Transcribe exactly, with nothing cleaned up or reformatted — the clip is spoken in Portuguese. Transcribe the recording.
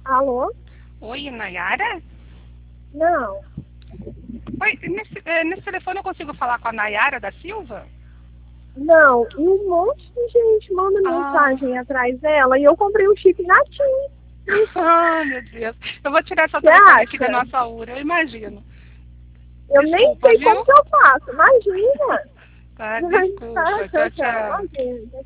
Alô? Oi, Nayara? Não. Oi, nesse, eh, nesse telefone eu consigo falar com a Nayara da Silva? Não, e um monte de gente manda Ah, mensagem atrás dela e eu comprei um chip na TIM. ah, meu Deus. Eu vou tirar seu Você telefone aqui da acha? nossa U R A, eu imagino. Eu nem Desculpa, sei viu? como que eu faço, imagina. Tá, Tá, desculpa. tchau, Tchau, tchau. tchau. Imagina.